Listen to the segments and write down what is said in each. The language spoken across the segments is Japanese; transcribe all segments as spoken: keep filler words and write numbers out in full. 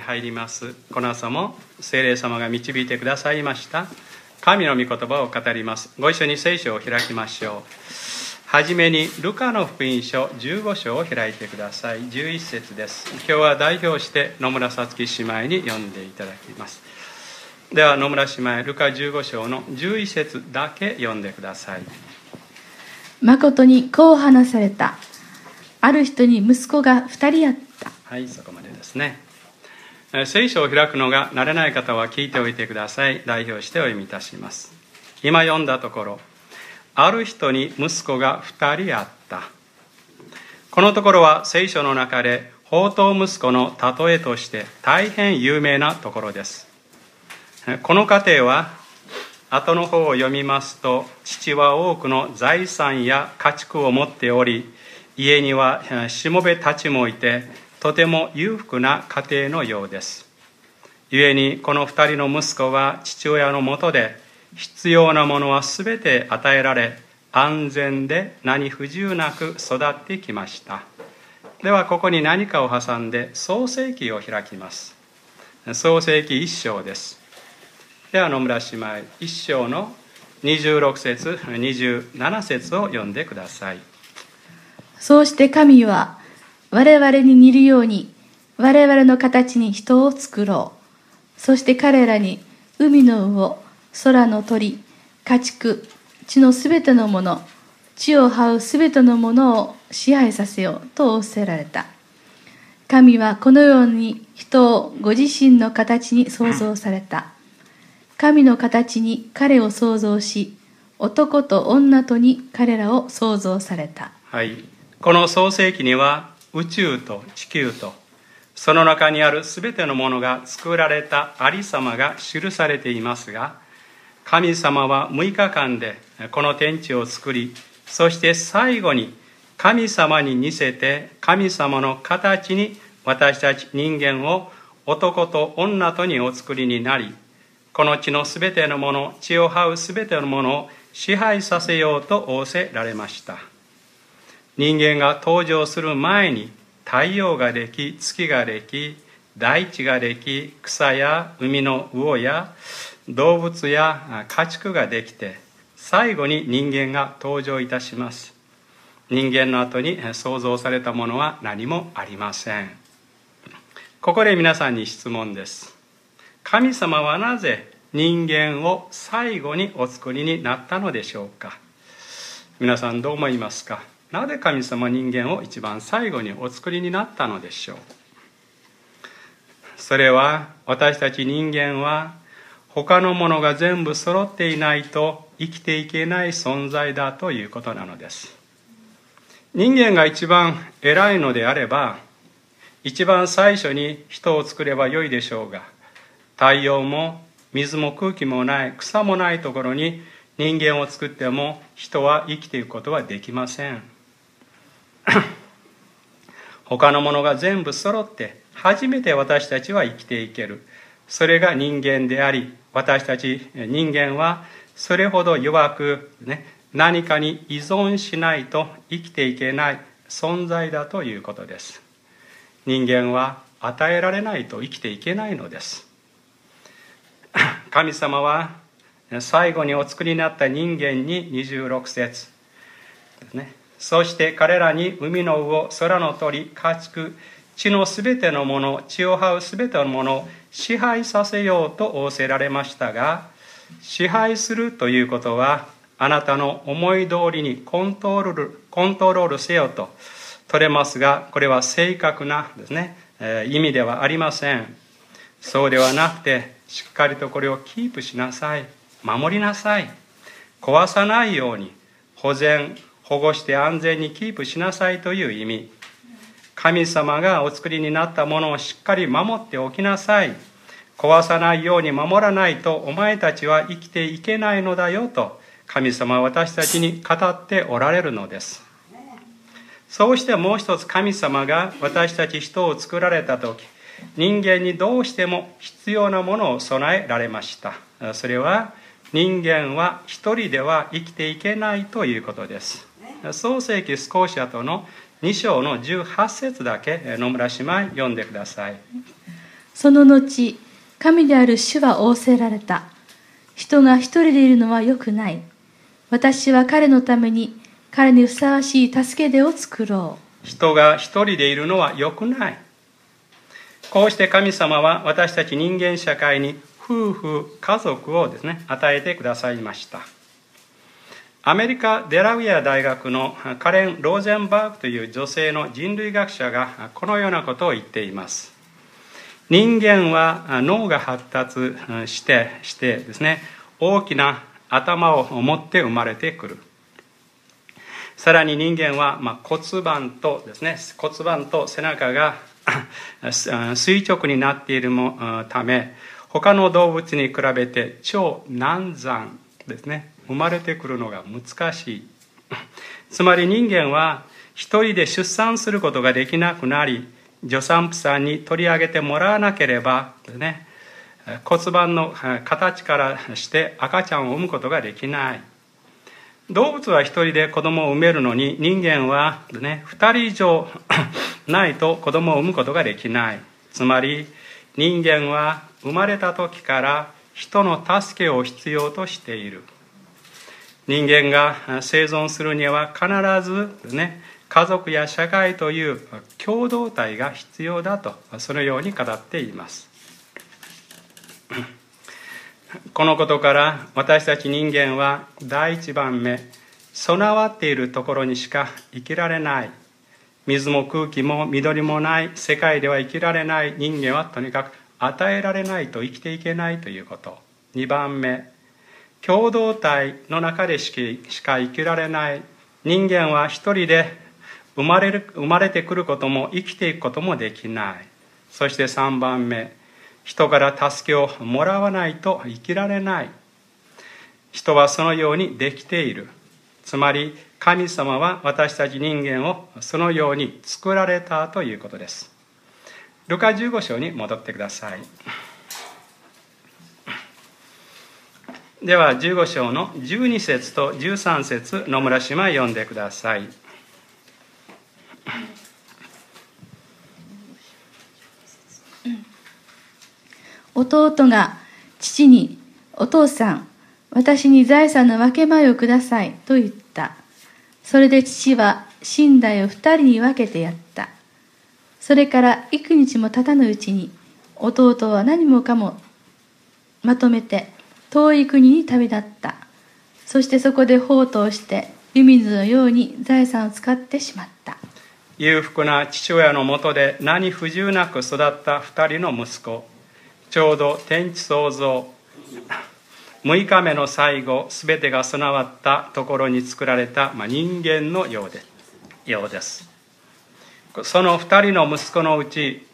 入ります。この朝も聖霊様が導いてくださいました神の御言葉を語ります。ご一緒に聖書を開きましょう。はじめにルカの福音書じゅうご章を開いてください。じゅういち節です。今日は代表して野村さつき姉妹に読んでいただきます。では野村姉妹、ルカじゅうご章のじゅういち節だけ読んでください。 誠にこう話された。ある人に息子が二人あった。 はい、そこまでですね。聖書を開くのが慣れない方は聞いておいてください。代表してお読みいたします。今読んだところ、ある人に息子が二人あった。このところは聖書の中で放蕩息子の例えとして大変有名なところです。この家庭は後の方を読みますと、父は多くの財産や家畜を持っており、家にはしもべたちもいて、とても裕福な家庭のようです。故にこの二人の息子は父親のもとで必要なものはすべて与えられ、安全で何不自由なく育ってきました。ではここに何かを挟んで創世記を開きます。創世記一章です。では野村姉妹、一章のにじゅうろく節、にじゅうなな節を読んでください。 そうして神は我々に似るように我々の形に人を作ろう。そして彼らに海の魚、空の鳥、家畜、地のすべてのもの、地を這うすべてのものを支配させようと仰せられた。神はこのように人をご自身の形に創造された。神の形に彼を創造し、男と女とに彼らを創造された。 はい。この創世記には宇宙と地球とその中にあるすべてのものが作られたありさまが記されていますが、神様はむいかかんでこの天地を作り、そして最後に神様に似せて神様の形に私たち人間を男と女とにお作りになり、この地のすべてのもの、地を這うすべてのものを支配させようと仰せられました。人間が登場する前に太陽ができ、月ができ、大地ができ、草や海の魚や動物や家畜ができて、最後に人間が登場いたします。人間の後に創造されたものは何もありません。ここで皆さんに質問です。神様はなぜ人間を最後にお作りになったのでしょうか。皆さんどう思いますか。なぜ神様は人間を一番最後にお作りになったのでしょう。それは私たち人間は他のものが全部揃っていないと生きていけない存在だということなのです。人間が一番偉いのであれば、一番最初に人を作ればよいでしょうが、太陽も水も空気もない、草もないところに人間を作っても人は生きていくことはできません。他のものが全部揃って初めて私たちは生きていける。それが人間であり、私たち人間はそれほど弱く、ね、何かに依存しないと生きていけない存在だということです。人間は与えられないと生きていけないのです。神様は最後にお作りになった人間ににじゅうろく節ですね。そして彼らに海の魚、空の鳥、家畜、地のすべてのもの、地を這うすべてのものを支配させようと仰せられましたが、支配するということはあなたの思い通りにコントロール、コントロールせよと取れますが、これは正確なですね、えー、意味ではありません。そうではなくて、しっかりとこれをキープしなさい、守りなさい、壊さないように保全、保護して安全にキープしなさいという意味。神様がお作りになったものをしっかり守っておきなさい。壊さないように守らないとお前たちは生きていけないのだよと神様は私たちに語っておられるのです。そうしてもう一つ、神様が私たち人を作られた時、人間にどうしても必要なものを備えられました。それは人間は一人では生きていけないということです。創世記少し後のに章のじゅうはち節だけ野村姉妹読んでください。 その後、神である主は仰せられた。人が一人でいるのは良くない。私は彼のために彼にふさわしい助け手を作ろう。人が一人でいるのは良くない。こうして神様は私たち人間社会に夫婦、家族をですね、与えてくださいました。アメリカ・デラウェア大学のカレン・ローゼンバーグという女性の人類学者がこのようなことを言っています。人間は脳が発達してしてですね、大きな頭を持って生まれてくる。さらに人間は、まあ、骨盤とですね、骨盤と背中が垂直になっているため、他の動物に比べて超難産ですね、生まれてくるのが難しい。つまり人間は一人で出産することができなくなり、助産婦さんに取り上げてもらわなければですね、骨盤の形からして赤ちゃんを産むことができない。動物は一人で子供を産めるのに、人間はね、二人以上ないと子供を産むことができない。つまり人間は生まれた時から人の助けを必要としている。人間が生存するには必ずね、家族や社会という共同体が必要だと、そのように語っています。このことから私たち人間は第一番目、備わっているところにしか生きられない。水も空気も緑もない世界では生きられない人間はとにかく与えられないと生きていけないということ。にばんめ、共同体の中でしか生きられない人間は一人で生まれる、生まれてくることも生きていくこともできない。そしてさんばんめ、人から助けをもらわないと生きられない。人はそのようにできている。つまり神様は私たち人間をそのように作られたということです。ルカじゅうご章に戻ってください。ではじゅうご章のじゅうに節とじゅうさん節、野村姉妹読んでください。 弟が父に、お父さん、私に財産の分け前をくださいと言った。それで父は身代を二人に分けてやった。それから幾日も経たぬうちに、弟は何もかもまとめて遠い国に旅立った。そしてそこで放蕩して湯水のように財産を使ってしまった。 裕福な父親のもとで何不自由なく育った二人の息子。ちょうど天地創造むいかめの最後、すべてが備わったところに作られた、まあ、人間のようで、ようです。その二人の息子のうち、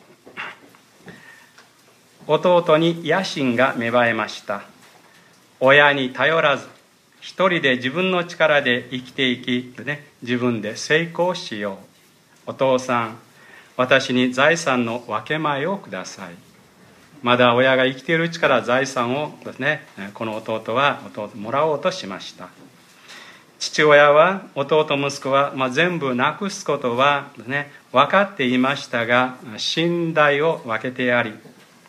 弟に野心が芽生えました。親に頼らず、一人で自分の力で生きていき、ね、自分で成功しよう。お父さん、私に財産の分け前をください。まだ親が生きているうちから財産をですね、この弟は弟もらおうとしました。父親は弟息子は、まあ、全部なくすことは、ね、分かっていましたが、身代を分けてやり、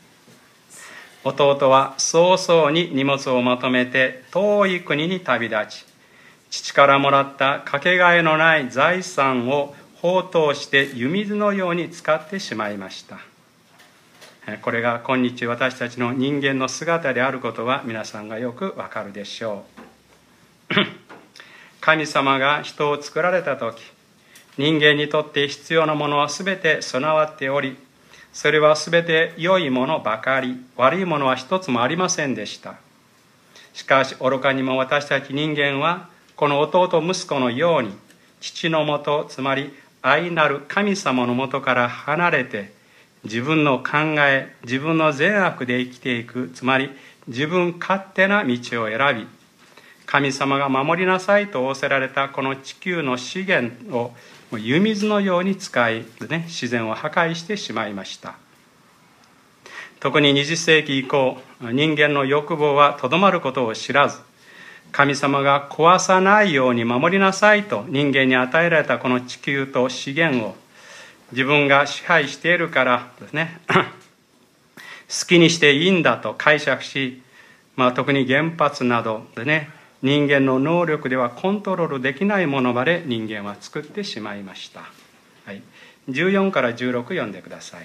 弟は早々に荷物をまとめて遠い国に旅立ち、父からもらったかけがえのない財産を放蕩して湯水のように使ってしまいました。これが今日私たちの人間の姿であることは皆さんがよくわかるでしょう。神様が人を作られたとき、人間にとって必要なものはすべて備わっており、それはすべて良いものばかり、悪いものは一つもありませんでした。しかし愚かにも私たち人間はこの弟息子のように、父のもと、つまり愛なる神様のもとから離れて、自分の考え、自分の善悪で生きていく、つまり自分勝手な道を選び、神様が守りなさいと仰せられたこの地球の資源を湯水のように使い、ね、自然を破壊してしまいました。特ににじゅっ世紀以降、人間の欲望はとどまることを知らず、神様が壊さないように守りなさいと人間に与えられたこの地球と資源を自分が支配しているからですね好きにしていいんだと解釈し、まあ、特に原発などでね、人間の能力ではコントロールできないものまで人間は作ってしまいました。はい、じゅうよんからじゅうろく読んでください。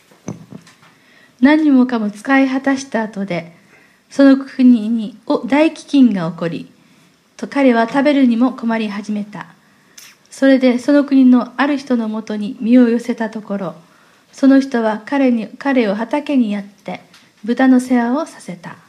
何もかも使い果たした後で、その国に大飢饉が起こり、と彼は食べるにも困り始めた。それでその国のある人のもとに身を寄せたところ、その人は彼に彼を畑にやって豚の世話をさせた。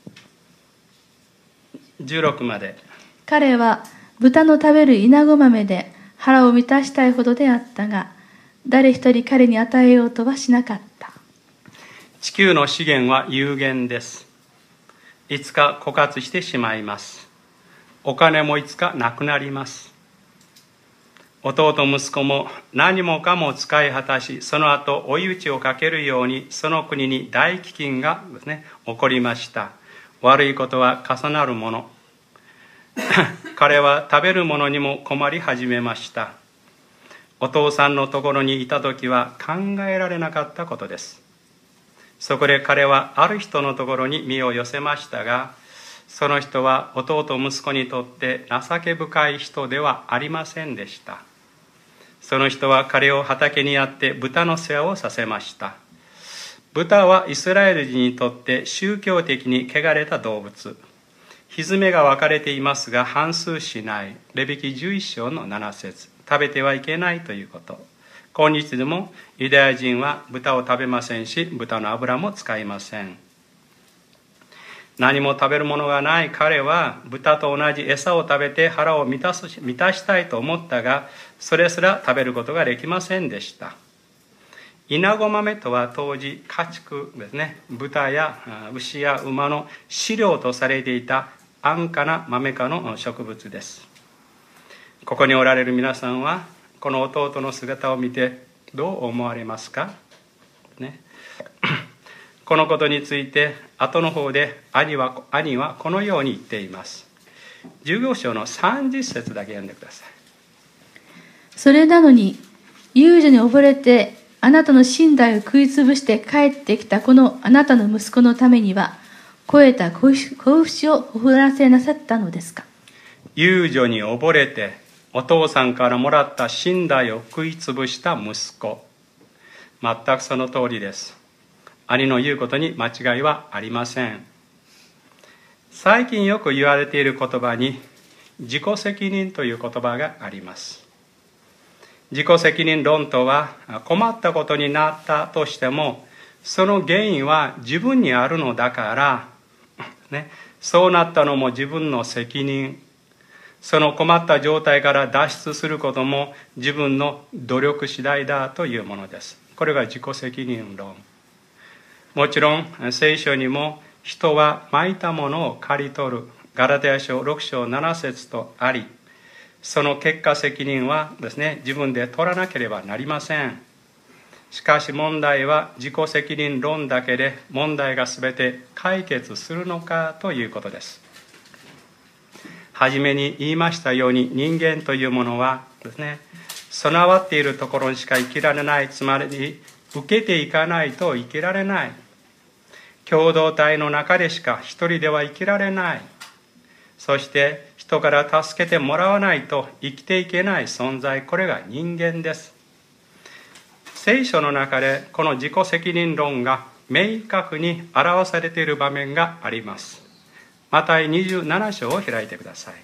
じゅうろくまで。 彼は豚の食べる稲子豆で腹を満たしたいほどであったが、誰一人彼に与えようとはしなかった。 地球の資源は有限です。いつか枯渇してしまいます。お金もいつかなくなります。弟息子も何もかも使い果たし、その後追い打ちをかけるようにその国に大飢饉がですね、起こりました。悪いことは重なるもの。彼は食べるものにも困り始めました。お父さんのところにいた時は考えられなかったことです。そこで彼はある人のところに身を寄せましたが、その人は弟息子にとって情け深い人ではありませんでした。その人は彼を畑にやって豚の世話をさせました。豚はイスラエル人にとって宗教的に汚れた動物。ひづめが分かれていますが反数しない。レビ記じゅういっ章のなな節。食べてはいけないということ。今日でもユダヤ人は豚を食べませんし、豚の油も使いません。何も食べるものがない彼は豚と同じ餌を食べて腹を満たす満たしたいと思ったが、それすら食べることができませんでした。稲子豆とは当時家畜ですね、豚や牛や馬の飼料とされていた安価な豆科の植物です。ここにおられる皆さんはこの弟の姿を見てどう思われますか、ね、このことについて後の方で兄は兄はこのように言っています。じゅうご章のさんじゅっ節だけ読んでください。 それなのに遊女に溺れてあなたの身代を食いつぶして帰ってきたこのあなたの息子のためには肥えた子牛をほふらせなさったのですか。 遊女に溺れてお父さんからもらった身代を食いつぶした息子。全くその通りです。兄の言うことに間違いはありません。最近よく言われている言葉に自己責任という言葉があります。自己責任論とは、困ったことになったとしてもその原因は自分にあるのだから、ね、そうなったのも自分の責任、その困った状態から脱出することも自分の努力次第だというものです。これが自己責任論。もちろん聖書にも人はまいたものを刈り取る、ガラテヤ書ろく章なな節とあり、その結果責任はですね、自分で取らなければなりません。しかし問題は自己責任論だけで問題がすべて解決するのかということです。はじめに言いましたように、人間というものはですね、備わっているところにしか生きられない、つまり受けていかないと生きられない。共同体の中でしか一人では生きられない。そして人から助けてもらわないと生きていけない存在、これが人間です。聖書の中でこの自己責任論が明確に表されている場面があります。マタイにじゅうなな章を開いてください。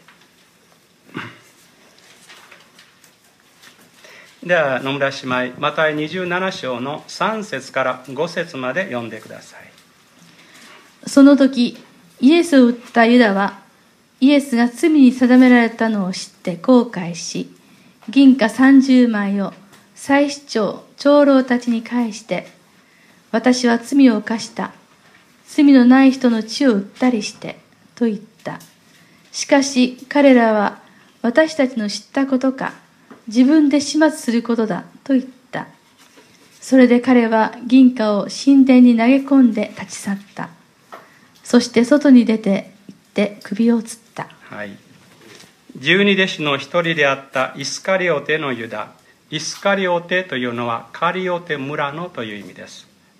では野村姉妹、マタイにじゅうなな章のさん節からご節まで読んでください。 その時イエスを撃ったユダはイエスが罪に定められたのを知って後悔し、銀貨さんじゅうまいを祭司長長老たちに返して、私は罪を犯した、罪のない人の血を売ったりしてと言った。しかし彼らは私たちの知ったことか、自分で始末することだと言った。それで彼は銀貨を神殿に投げ込んで立ち去った。そして外に出て行って首を吊った。 はい、十二弟子の一人であったイスカリオテのユダ。イスカリオテというのはカリオテ村のという意味です。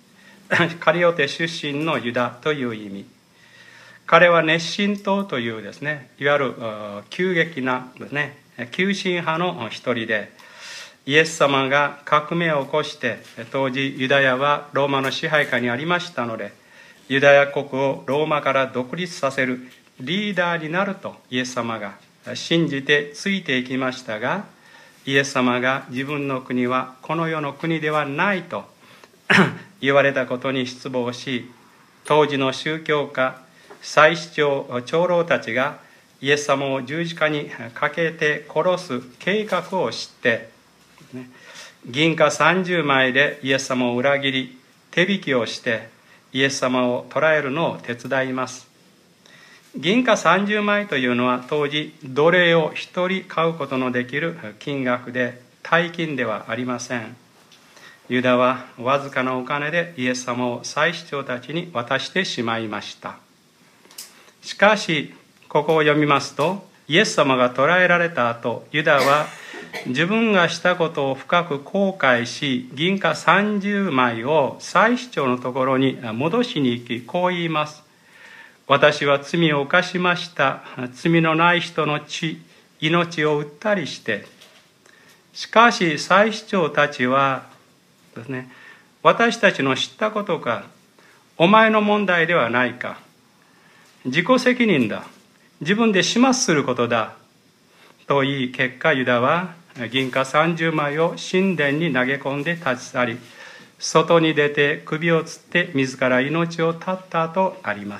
カリオテ出身のユダという意味。彼は熱心党というですね、いわゆる急激なですね、急進派の一人で、イエス様が革命を起こして、当時ユダヤはローマの支配下にありましたので、ユダヤ国をローマから独立させるリーダーになるとイエス様が信じてついていきましたが、イエス様が自分の国はこの世の国ではないと言われたことに失望し、当時の宗教家、祭司長、長老たちがイエス様を十字架にかけて殺す計画を知って、銀貨さんじゅうまいでイエス様を裏切り、手引きをしてイエス様を捕らえるのを手伝います。銀貨さんじゅうまいというのは当時奴隷を一人買うことのできる金額で、大金ではありません。ユダはわずかなお金でイエス様を祭司長たちに渡してしまいました。しかしここを読みますと、イエス様が捕らえられた後、ユダは自分がしたことを深く後悔し、銀貨さんじゅうまいを祭司長のところに戻しに行き、こう言います。私は罪を犯しました。罪のない人の血、命を売ったりして。しかし祭司長たちはですね、私たちの知ったことか、お前の問題ではないか、自己責任だ、自分で始末することだと言い、結果ユダは銀貨さんじゅうまいを神殿に投げ込んで立ち去り、外に出て首をつって自ら命を絶ったとあります。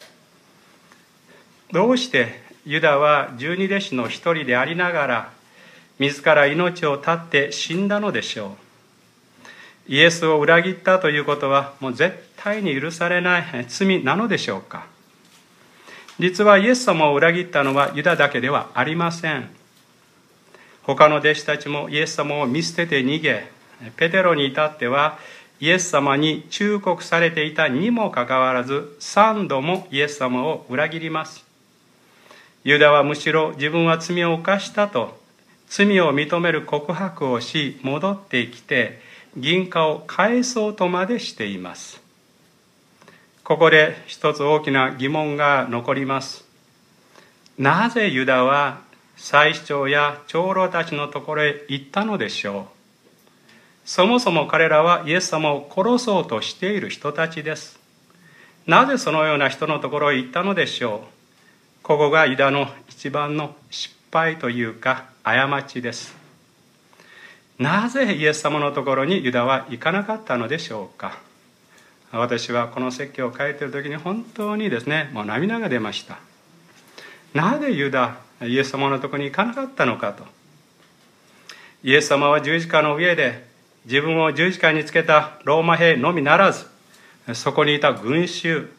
どうしてユダは十二弟子の一人でありながら自ら命を絶って死んだのでしょう。イエスを裏切ったということはもう絶対に許されない罪なのでしょうか。実はイエス様を裏切ったのはユダだけではありません。他の弟子たちもイエス様を見捨てて逃げ、ペテロに至ってはイエス様に忠告されていたにもかかわらず三度もイエス様を裏切ります。ユダはむしろ自分は罪を犯したと罪を認める告白をし、戻ってきて銀貨を返そうとまでしています。ここで一つ大きな疑問が残ります。なぜユダは祭司長や長老たちのところへ行ったのでしょう。そもそも彼らはイエス様を殺そうとしている人たちです。なぜそのような人のところへ行ったのでしょう。ここがユダの一番の失敗というか過ちです。なぜイエス様のところにユダは行かなかったのでしょうか。私はこの説教を書いている時に本当にですね、もう涙が出ました。なぜユダ、イエス様のところに行かなかったのかと。イエス様は十字架の上で自分を十字架につけたローマ兵のみならず、そこにいた群衆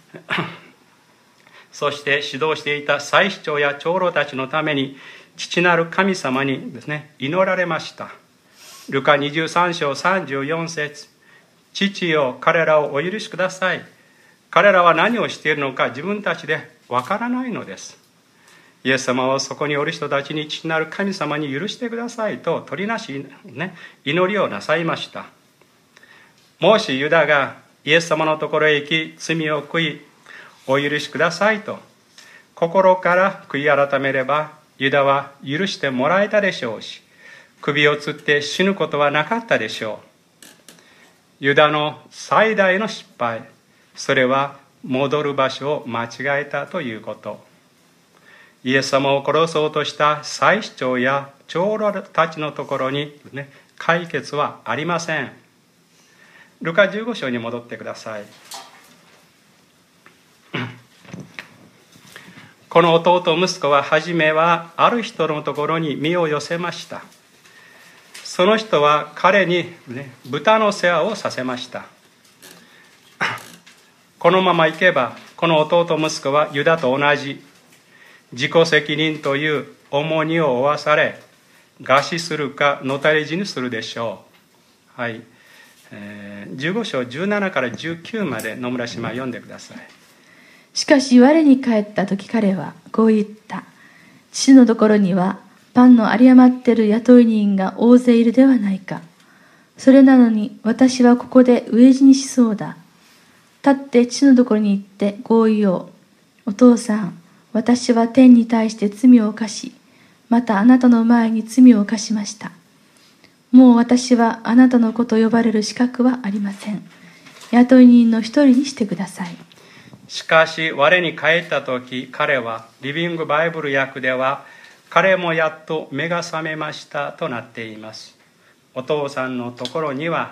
そして指導していた祭司長や長老たちのために父なる神様にですね、祈られました。ルカにじゅうさんしょうさんじゅうよんせつ、父よ、彼らをお許しください。彼らは何をしているのか自分たちでわからないのです。イエス様はそこにおる人たちに父なる神様に許してくださいと取りなし、ね、祈りをなさいました。もしユダがイエス様のところへ行き罪を悔いお許しくださいと心から悔い改めれば、ユダは許してもらえたでしょうし、首をつって死ぬことはなかったでしょう。ユダの最大の失敗、それは戻る場所を間違えたということ。イエス様を殺そうとした祭司長や長老たちのところに、ね、解決はありません。ルカじゅうごしょうに戻ってください。この弟息子は初めはある人のところに身を寄せました。その人は彼に、ね、豚の世話をさせました。このままいけばこの弟息子はユダと同じ自己責任という重荷を負わされ、餓死するかのたれ死にするでしょう。はい、えー、じゅうごしょうじゅうななからじゅうきゅうまで野村姉妹読んでください。 しかし我に帰った時彼はこう言った。父のところにはパンの有り余っている雇い人が大勢いるではないか。 それなのに私はここで飢え死にしそうだ。立って父のところに行ってこう言おう。お父さん、私は天に対して罪を犯し、またあなたの前に罪を犯しました。もう私はあなたの子と呼ばれる資格はありません。雇い人の一人にしてください。 しかし我に帰った時、彼はリビングバイブル訳では彼もやっと目が覚めましたとなっています。お父さんのところには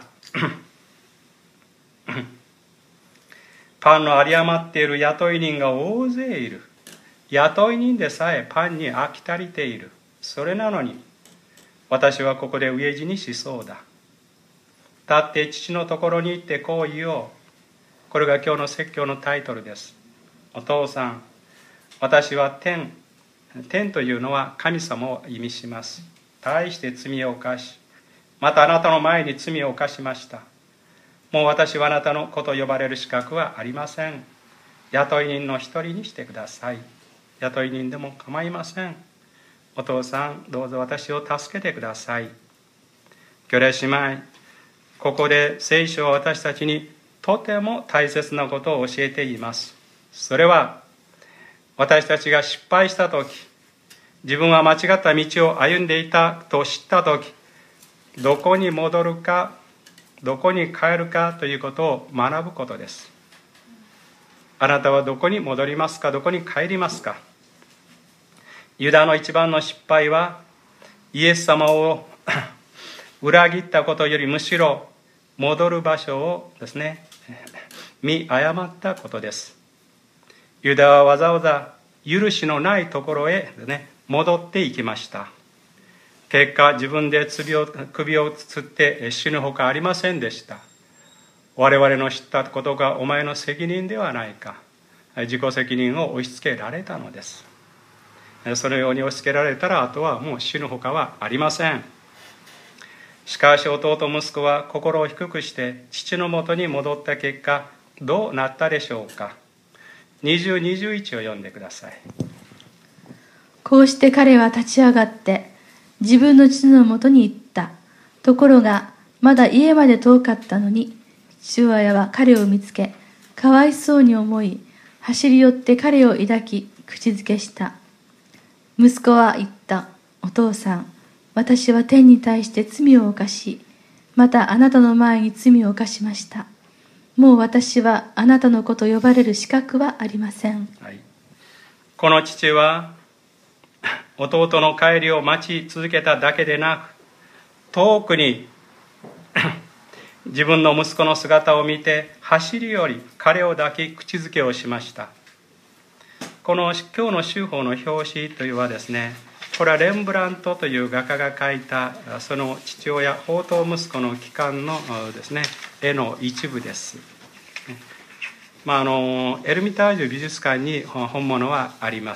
パンの有り余っている雇い人が大勢いる。雇い人でさえパンに飽き足りている。それなのに私はここで飢え死にしそうだ。立って父のところに行ってこう言おう。これが今日の説教のタイトルです。お父さん、私は天天というのは神様を意味します。大して罪を犯し、またあなたの前に罪を犯しました。もう私はあなたの子と呼ばれる資格はありません。雇い人の一人にしてください。雇い人でも構いません。お父さん、どうぞ私を助けてください。兄弟姉妹、ここで聖書は私たちにとても大切なことを教えています。それは私たちが失敗したとき、自分は間違った道を歩んでいたと知ったとき、どこに戻るか、どこに帰るかということを学ぶことです。あなたはどこに戻りますか、どこに帰りますか。ユダの一番の失敗は、イエス様を裏切ったことよりむしろ戻る場所をですね、見誤ったことです。ユダはわざわざ許しのないところへ、ね、戻っていきました。結果、自分で首を首をつって死ぬほかありませんでした。我々の知ったことがお前の責任ではないか。自己責任を押し付けられたのです。そのように押し付けられたら、あとはもう死ぬほかはありません。しかし弟息子は心を低くして父のもとに戻った結果、どうなったでしょうか。にじゅう、にじゅういちを読んでください。 こうして彼は立ち上がって自分の父のもとに行った。ところがまだ家まで遠かったのに、父親は彼を見つけ、かわいそうに思い、走り寄って彼を抱き、口づけした。息子は言った。お父さん、私は天に対して罪を犯し、またあなたの前に罪を犯しました。もう私はあなたの子と呼ばれる資格はありません。 はい、この父は弟の帰りを待ち続けただけでなく、遠くに自分の息子の姿を見て走り寄り彼を抱き口づけをしました。この今日の修法の表紙というのはですね、これはレンブラントという画家が描いたその父親放蕩息子の帰還のですね絵の一部です。まあ、あのエルミタージュ美術館に本物はあります。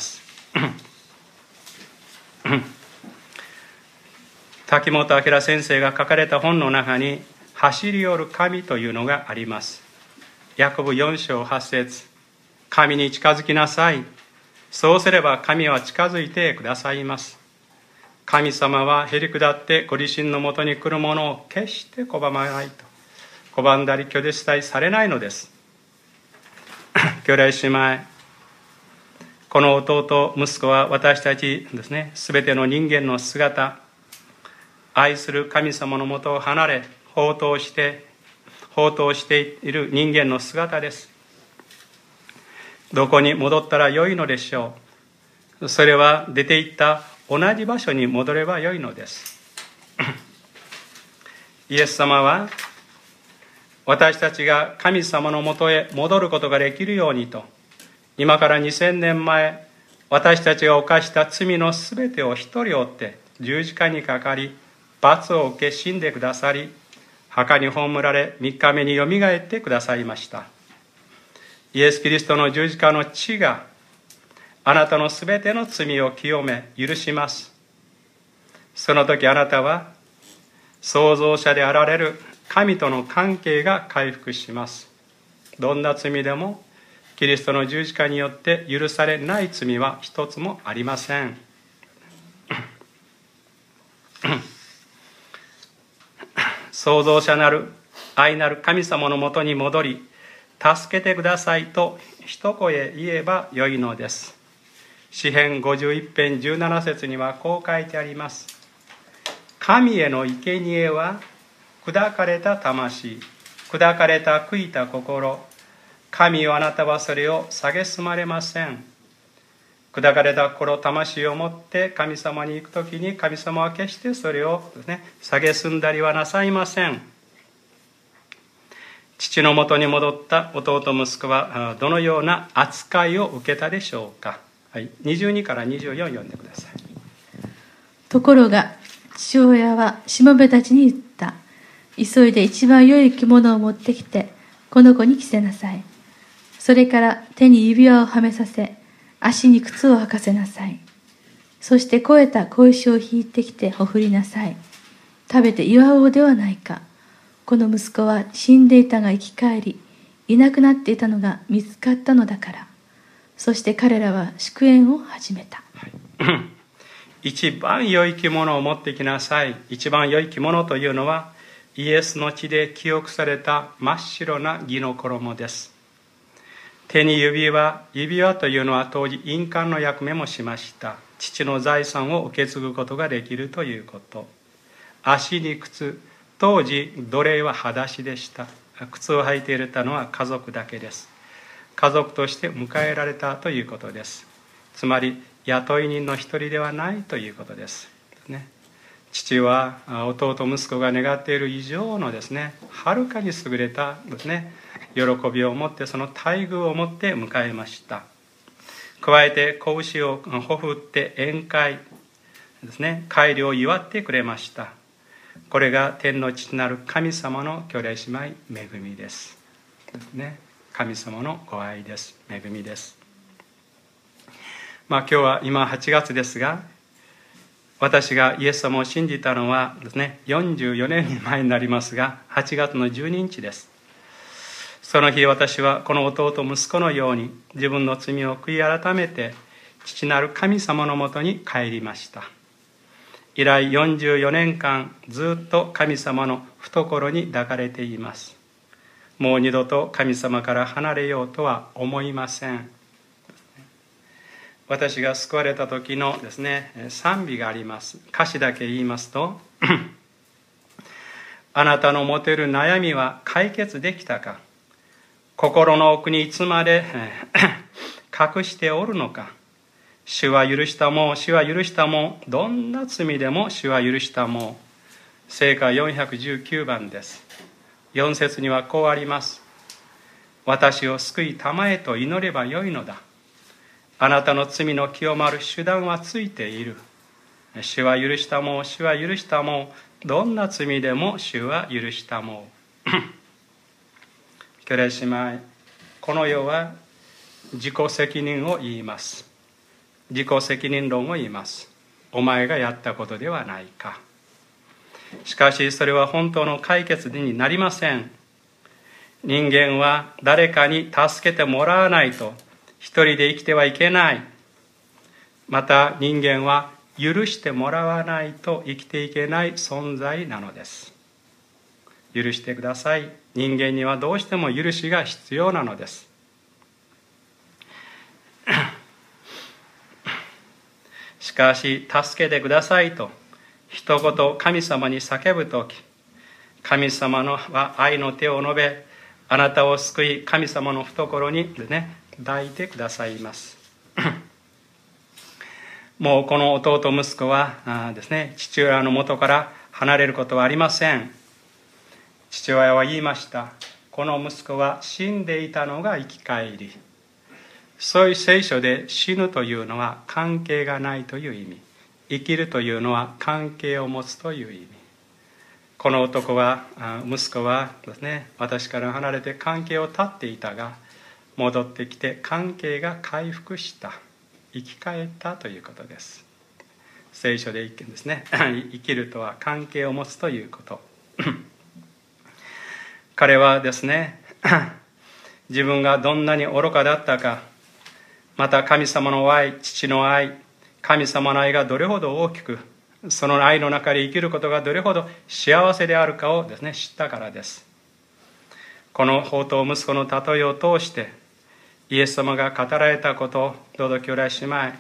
滝本明先生が書かれた本の中に走り寄る神というのがあります。ヤコブよん章はち節、神に近づきなさい。そうすれば神は近づいてくださいます。神様はへり下ってご自身のもとに来るものを決して拒まないと、拒んだり拒絶したりされないのです。兄弟姉妹、この弟息子は私たちですね、すべての人間の姿、愛する神様のもとを離れ放蕩して放蕩している人間の姿です。どこに戻ったらよいのでしょう。それは出て行った同じ場所に戻ればよいのです。イエス様は私たちが神様のもとへ戻ることができるようにと、今からにせんねんまえ、私たちが犯した罪のすべてを一人追って十字架にかかり、罰を受け死んでくださり、墓に葬られみっかめによみがえってくださいました。イエス・キリストの十字架の血があなたのすべての罪を清め許します。その時あなたは創造者であられる神との関係が回復します。どんな罪でもキリストの十字架によって許されない罪は一つもありません。 創造者なる愛なる神様のもとに戻り、助けてくださいと一声言えばよいのです。詩編ごじゅういち編じゅうなな節にはこう書いてあります。神への生贄は砕かれた魂、砕かれた悔いた心、神よあなたはそれを蔑まれません。砕かれた心、魂を持って神様に行くときに、神様は決してそれをですね、蔑んだりはなさいません。父のもとに戻った弟息子はどのような扱いを受けたでしょうか。はい、にじゅうにからにじゅうよん読んでください。 ところが父親はしもべたちに言った。急いで一番良い着物を持ってきてこの子に着せなさい。それから手に指輪をはめさせ、足に靴を履かせなさい。そして肥えた小石を引いてきてほふりなさい。食べて祝おうではないか。この息子は死んでいたが生き返り、いなくなっていたのが見つかったのだから。そして彼らは祝宴を始めた。 はい、一番良い着物を持ってきなさい。一番良い着物というのは、イエスの血で記憶された真っ白な義の衣です。手に指輪、指輪というのは当時印鑑の役目もしました。父の財産を受け継ぐことができるということ。足に靴、当時奴隷は裸足でした。靴を履いていたのは家族だけです。家族として迎えられたということです。つまり雇い人の一人ではないということです、ね、父は弟息子が願っている以上のですね、はるかに優れたですね、喜びを持って、その待遇を持って迎えました。加えて子牛をほふって宴会ですね、帰りを祝ってくれました。これが天の父なる神様の兄弟姉妹恵みです、ですね、神様のご愛です。恵みです。まあ今日は今はちがつですが、私がイエス様を信じたのはですね、よんじゅうよねんまえになりますが、はちがつのじゅうににちです。その日私はこの弟息子のように自分の罪を悔い改めて父なる神様のもとに帰りました。以来よんじゅうよねんかんずっと神様の懐に抱かれています。もう二度と神様から離れようとは思いません。私が救われた時のですね、賛美があります。歌詞だけ言いますとあなたの持てる悩みは解決できたか。心の奥にいつまで隠しておるのか。主は許したも、主は許したも、どんな罪でも主は許したも。聖歌よんひゃくじゅうきゅうばんです。よん節にはこうあります。私を救いたまえと祈ればよいのだ。あなたの罪の清まる手段はついている。主は許したも、主は許したも、どんな罪でも主は許したも。兄弟姉妹、この世は自己責任を言います。自己責任論を言います。お前がやったことではないか。しかしそれは本当の解決になりません。人間は誰かに助けてもらわないと一人で生きてはいけない。また人間は許してもらわないと生きていけない存在なのです。許してください。人間にはどうしても許しが必要なのです。しかし助けてくださいと一言神様に叫ぶとき、神様のは愛の手を述べ、あなたを救い神様の懐にね抱いてくださいますもうこの弟息子はですね、父親の元から離れることはありません。父親は言いました。この息子は死んでいたのが生き返り。そういう聖書で死ぬというのは関係がないという意味、生きるというのは関係を持つという意味。この男は息子はですね、私から離れて関係を断っていたが、戻ってきて関係が回復した、生き返ったということです。聖書でですね、生きるとは関係を持つということ彼はですね、自分がどんなに愚かだったか、また神様の愛、父の愛、神様の愛がどれほど大きくその愛の中で生きることがどれほど幸せであるかをですね、知ったからです。この宝刀息子の例えを通してイエス様が語られたことを、どうぞ兄弟姉妹、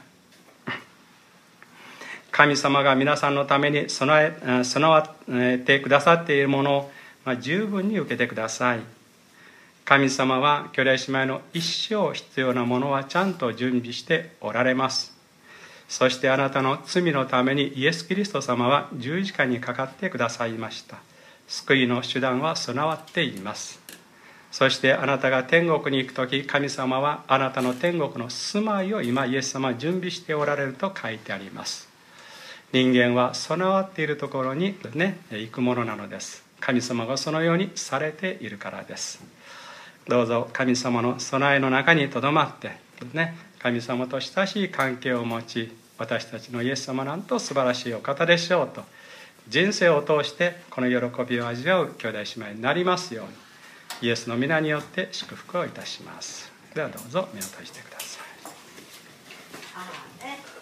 神様が皆さんのために備え備えてくださっているものを、まあ、十分に受けてください。神様は兄弟姉妹の一生必要なものはちゃんと準備しておられます。そしてあなたの罪のためにイエス・キリスト様は十字架にかかってくださいました。救いの手段は備わっています。そしてあなたが天国に行くとき、神様はあなたの天国の住まいを今イエス様は準備しておられると書いてあります。人間は備わっているところに、ね、行くものなのです。神様がそのようにされているからです。どうぞ神様の備えの中にとどまって、ね、神様と親しい関係を持ち、私たちのイエス様なんと素晴らしいお方でしょうと、人生を通してこの喜びを味わう兄弟姉妹になりますように、イエスの皆によって祝福をいたします。ではどうぞ目を閉じてください。